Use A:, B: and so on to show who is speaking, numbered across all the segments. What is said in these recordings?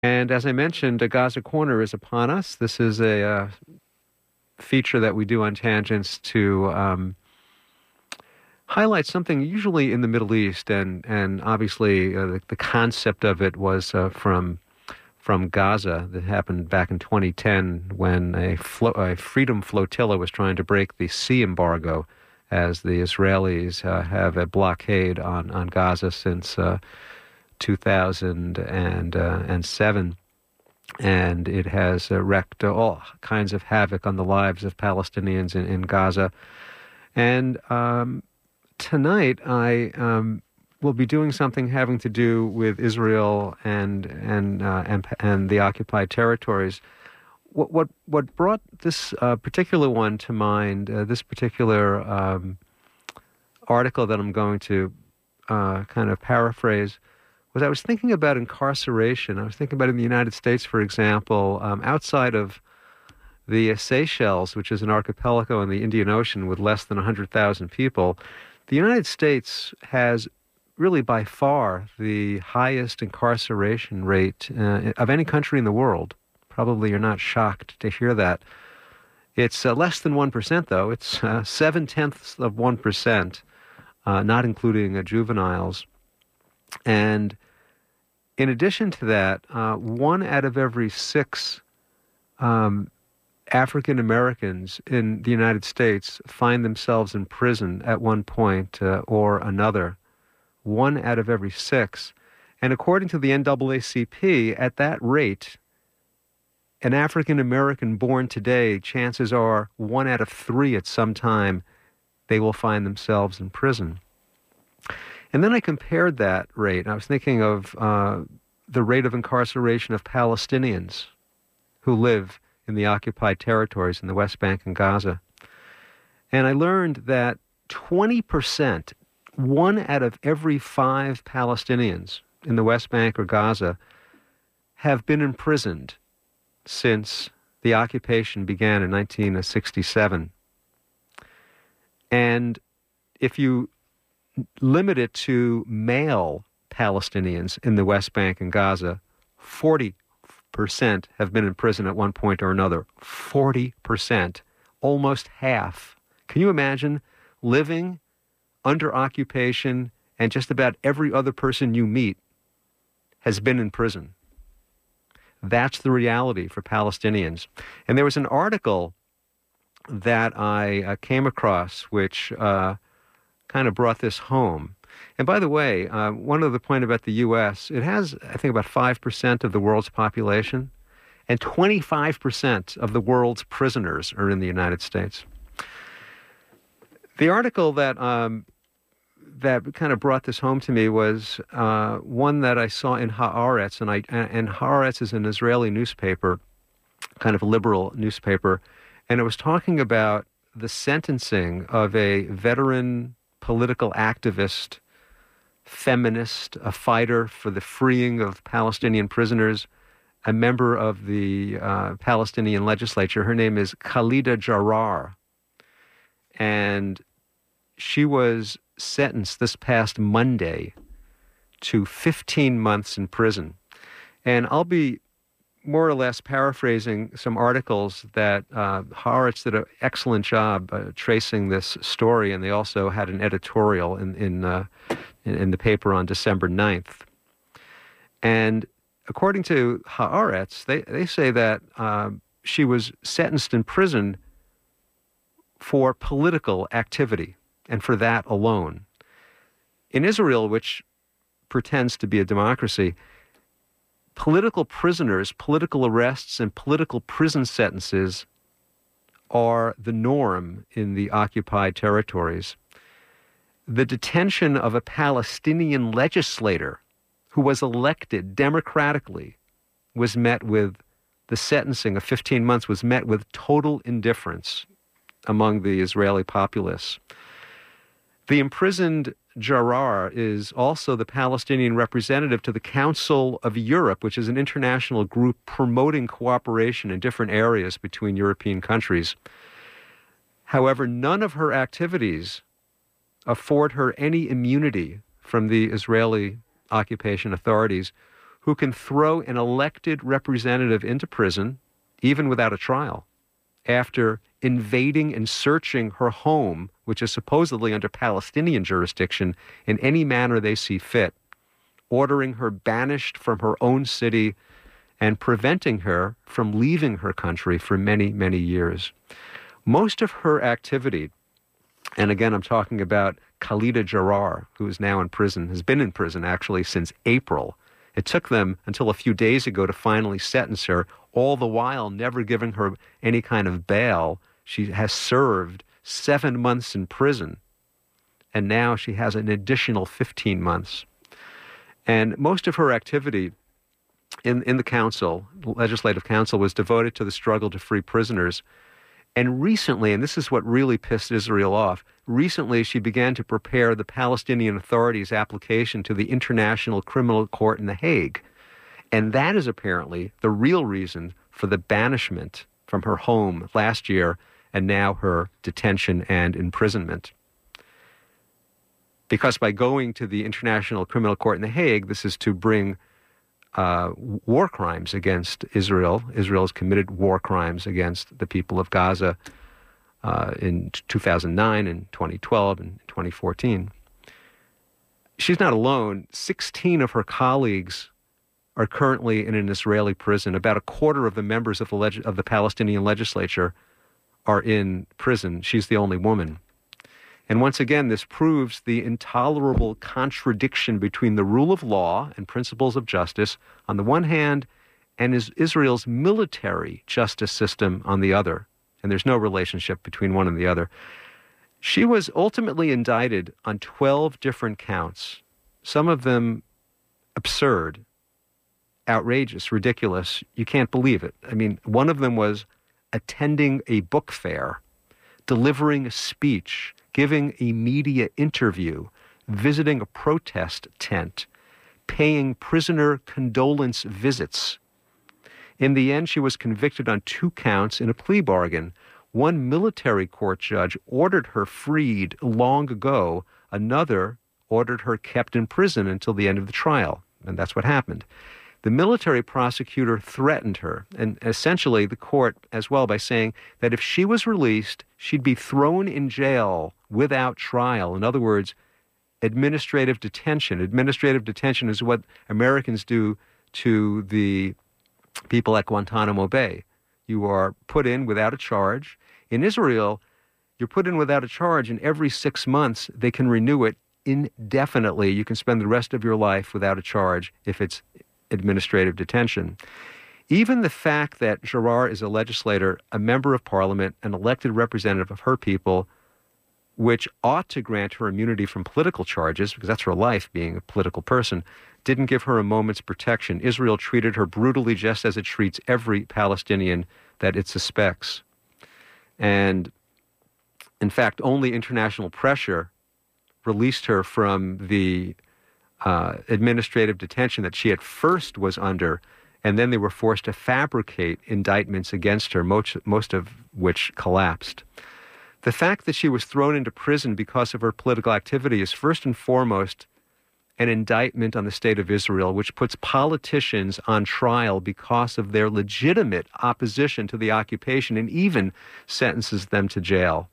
A: And as I mentioned, a Gaza Corner is upon us. This is a feature that we do on Tangents to highlight something usually in the Middle East, and obviously the concept of it was from Gaza that happened back in 2010 when a Freedom Flotilla was trying to break the sea embargo, as the Israelis have a blockade on Gaza since 2007. And it has wreaked all kinds of havoc on the lives of Palestinians in Gaza. And tonight I will be doing something having to do with Israel and the occupied territories. What brought this particular one to mind, this particular article that I'm going to kind of paraphrase, was I was thinking about incarceration. I was thinking about in the United States, for example, outside of the Seychelles, which is an archipelago in the Indian Ocean with less than 100,000 people, the United States has really by far the highest incarceration rate of any country in the world. Probably you're not shocked to hear that. It's less than 1%, though. It's 0.7%, not including juveniles. And in addition to that, 1 out of every 6 African Americans in the United States find themselves in prison at one point or another. 1 out of every 6. And according to the NAACP, at that rate, an African American born today, chances are 1 out of 3 at some time they will find themselves in prison. And then I compared that rate. I was thinking of the rate of incarceration of Palestinians who live in the occupied territories in the West Bank and Gaza. And I learned that 20%, 1 out of every 5 Palestinians in the West Bank or Gaza have been imprisoned since the occupation began in 1967. And if you limit it to male Palestinians in the West Bank and Gaza, 40% have been in prison at one point or another. 40%. Almost half. Can you imagine living under occupation and just about every other person you meet has been in prison? That's the reality for Palestinians. And there was an article that I came across which kind of brought this home. And by the way, one other point about the U.S., it has, I think, about 5% of the world's population, and 25% of the world's prisoners are in the United States. The article that kind of brought this home to me was one that I saw in Haaretz, and Haaretz is an Israeli newspaper, kind of a liberal newspaper, and it was talking about the sentencing of a veteran political activist, feminist, a fighter for the freeing of Palestinian prisoners, a member of the Palestinian legislature. Her name is Khalida Jarrar. And she was sentenced this past Monday to 15 months in prison. And I'll be more or less paraphrasing some articles that Haaretz did an excellent job tracing this story, and they also had an editorial in the paper on December 9th. And according to Haaretz, they say that she was sentenced in prison for political activity, and for that alone. In Israel, which pretends to be a democracy, political prisoners, political arrests, and political prison sentences are the norm in the occupied territories. The detention of a Palestinian legislator who was elected democratically was met with, the sentencing of 15 months was met with total indifference among the Israeli populace. The imprisoned Jarrar is also the Palestinian representative to the Council of Europe, which is an international group promoting cooperation in different areas between European countries. However, none of her activities afford her any immunity from the Israeli occupation authorities, who can throw an elected representative into prison, even without a trial, after invading and searching her home, which is supposedly under Palestinian jurisdiction, in any manner they see fit, ordering her banished from her own city and preventing her from leaving her country for many, many years. Most of her activity, and again I'm talking about Khalida Jarrar, who is now in prison, has been in prison actually since April. It took them until a few days ago to finally sentence her, all the while never giving her any kind of bail. She has served 7 months in prison, and now she has an additional 15 months. And most of her activity in the council, legislative council, was devoted to the struggle to free prisoners. And recently, and this is what really pissed Israel off, recently she began to prepare the Palestinian Authority's application to the International Criminal Court in The Hague. And that is apparently the real reason for the banishment from her home last year and now her detention and imprisonment. Because by going to the International Criminal Court in The Hague, this is to bring war crimes against Israel. Israel has committed war crimes against the people of Gaza in 2009 and 2012 and 2014. She's not alone. 16 of her colleagues are currently in an Israeli prison. About a quarter of the members of the Palestinian legislature are in prison. She's the only woman. And once again, this proves the intolerable contradiction between the rule of law and principles of justice on the one hand, and Israel's military justice system on the other. And there's no relationship between one and the other. She was ultimately indicted on 12 different counts, some of them absurd, outrageous, ridiculous. You can't believe it. I mean, one of them was attending a book fair, delivering a speech, giving a media interview, visiting a protest tent, paying prisoner condolence visits. In the end, she was convicted on 2 counts in a plea bargain. One military court judge ordered her freed long ago. Another ordered her kept in prison until the end of the trial. And that's what happened. The military prosecutor threatened her, and essentially the court as well, by saying that if she was released, she'd be thrown in jail without trial. In other words, administrative detention. Administrative detention is what Americans do to the people at Guantanamo Bay. You are put in without a charge. In Israel, you're put in without a charge, and every 6 months they can renew it indefinitely. You can spend the rest of your life without a charge if it's administrative detention. Even the fact that Jarrar is a legislator, a member of parliament, an elected representative of her people, which ought to grant her immunity from political charges, because that's her life, being a political person, didn't give her a moment's protection. Israel treated her brutally, just as it treats every Palestinian that it suspects. And in fact, only international pressure released her from the administrative detention that she at first was under, and then they were forced to fabricate indictments against her, most of which collapsed. The fact that she was thrown into prison because of her political activity is first and foremost an indictment on the state of Israel, which puts politicians on trial because of their legitimate opposition to the occupation and even sentences them to jail.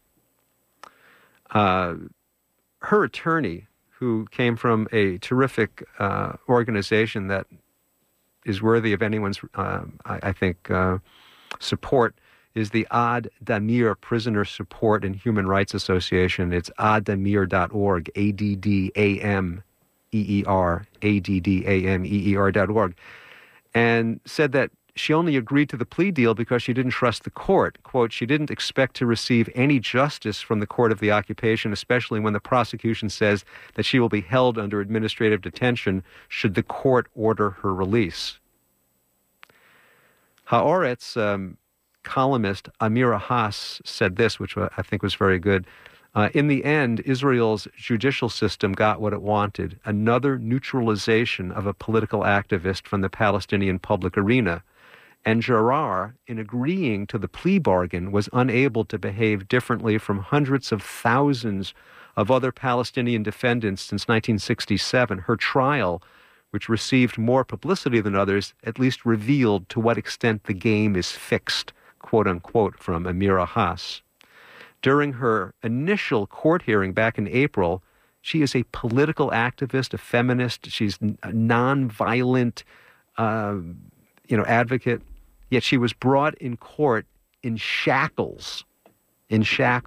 A: Her attorney, who came from a terrific organization that is worthy of anyone's, I think, support, is the Ad Damir Prisoner Support and Human Rights Association. It's addamir.org, ADDAMEER.org, and said that she only agreed to the plea deal because she didn't trust the court. Quote, she didn't expect to receive any justice from the court of the occupation, especially when the prosecution says that she will be held under administrative detention should the court order her release. Haaretz columnist Amira Haas said this, which I think was very good. In the end, Israel's judicial system got what it wanted, another neutralization of a political activist from the Palestinian public arena. And Jarrar, in agreeing to the plea bargain, was unable to behave differently from hundreds of thousands of other Palestinian defendants since 1967. Her trial which received more publicity than others, at least revealed to what extent the game is fixed, quote unquote, from Amira Haas. During her initial court hearing back in April, she is a political activist, a feminist. She's a nonviolent, advocate. Yet she was brought in court in shackles. And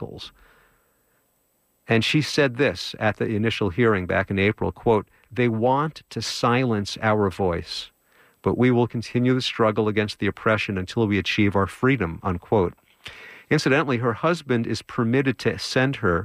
A: she said this at the initial hearing back in April, quote, "They want to silence our voice, but we will continue the struggle against the oppression until we achieve our freedom," unquote. Incidentally, her husband is permitted to send her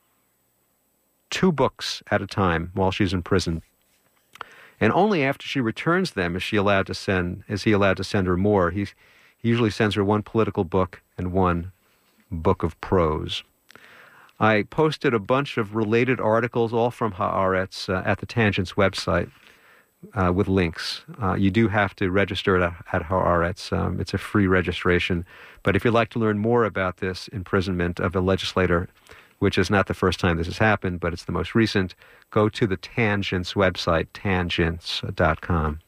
A: 2 books at a time while she's in prison. And only after she returns them is he allowed to send her more. He usually sends her 1 political book and 1 book of prose. I posted a bunch of related articles, all from Haaretz, at the Tangents website with links. You do have to register at Haaretz. It's a free registration. But if you'd like to learn more about this imprisonment of a legislator, which is not the first time this has happened, but it's the most recent, go to the Tangents website, tangents.com.